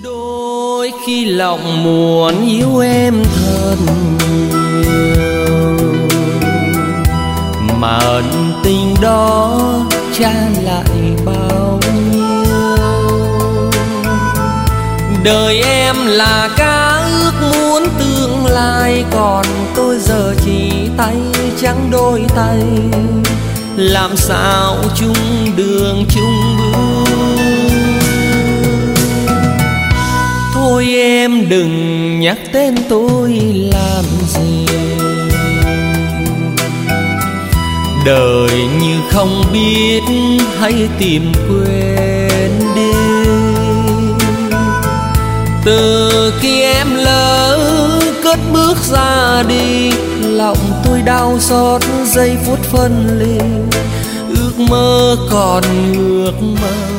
Đôi khi lòng muốn yêu em thật nhiều, mà ân tình đó trả lại bao nhiêu. Đời em là cá ước muốn tương lai, còn tôi giờ chỉ tay trắng đôi tay, làm sao chung đường chung bước. Thôi em đừng nhắc tên tôi làm gì, đời như không biết hãy tìm quên đi. Từ khi em lỡ cất bước ra đi, lòng tôi đau xót giây phút phân ly, ước mơ còn ước mơ